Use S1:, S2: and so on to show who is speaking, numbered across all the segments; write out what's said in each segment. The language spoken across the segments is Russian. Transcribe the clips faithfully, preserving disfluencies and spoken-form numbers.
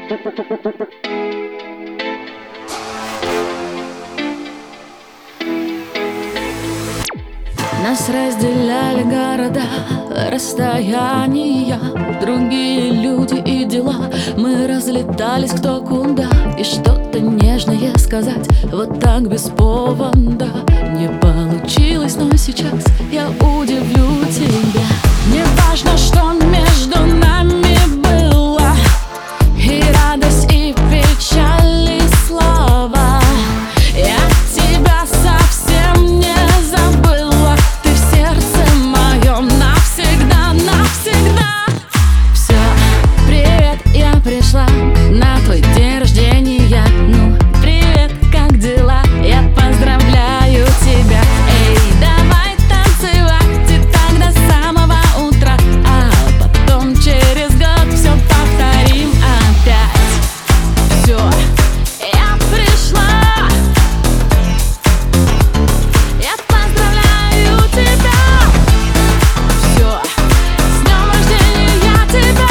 S1: Нас разделяли города, расстояния, другие люди и дела. Мы разлетались кто куда, и что-то нежное сказать вот так без повода не получилось, но сейчас я удивлю тебя. Не важно, что между нами было, и радость, и печаль, и слава. Я тебя совсем не забыла, ты в сердце моем навсегда, навсегда. Все, привет, я пришла на твой день рождения. Ну, привет, как дела? Я поздравляю тебя. Эй, давай танцевать и так до самого утра, а потом через год все повторим опять. Все, я пришла, я поздравляю тебя. Все, с днем рождения тебя.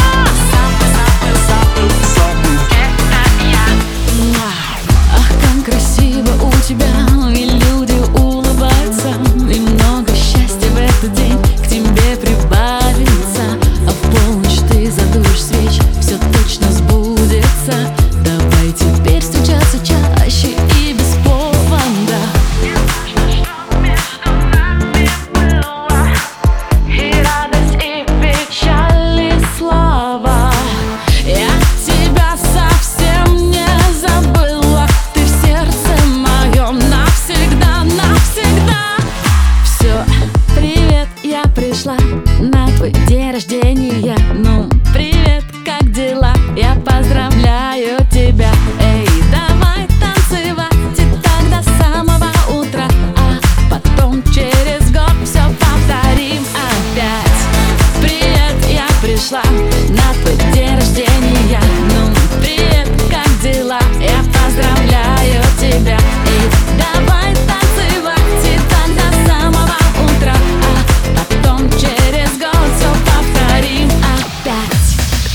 S1: Ах, как красиво у тебя, и люди улыбаются, и много счастья в этот день к тебе прибавится. А в полночь ты задушишь свеч, все точно сбудется. Давай теперь встречаться чаще и без повода. Не важно, что между нами было, и радость, и печаль, и слава. Я тебя совсем не забыла, ты в сердце моем навсегда, навсегда. Все, привет, я пришла на твой день рождения. Ну, привет, как дела? Я поздравляю тебя. Эй, давай танцевать и так до самого утра, а потом через год все повторим опять. Привет, я пришла на твой день рождения. Ну, привет, как дела? Я поздравляю тебя. Эй, давай танцевать и так до самого утра, а потом через год все повторим опять.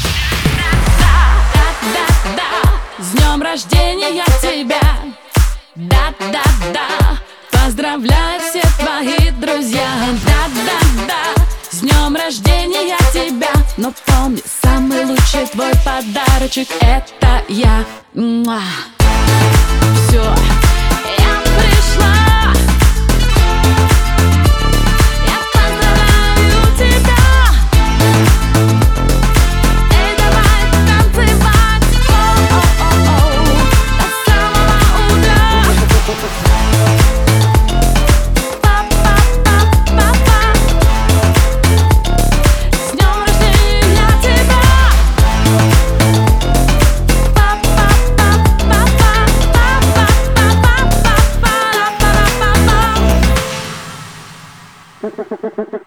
S1: Да-да-да, с днем рождения тебя. Да-да-да, поздравляю все твои друзья. Да-да-да, с днем рождения тебя. Но помни, самый лучший твой подарочек — это я. Все, я пришла, я поздравляю тебя. Эй, давай танцевать, о-о-о-о, до самого утра. Па-па-па-па-па, с днем рождения тебя. Па-па-па-па-па-па-па-па-па-па-па-па.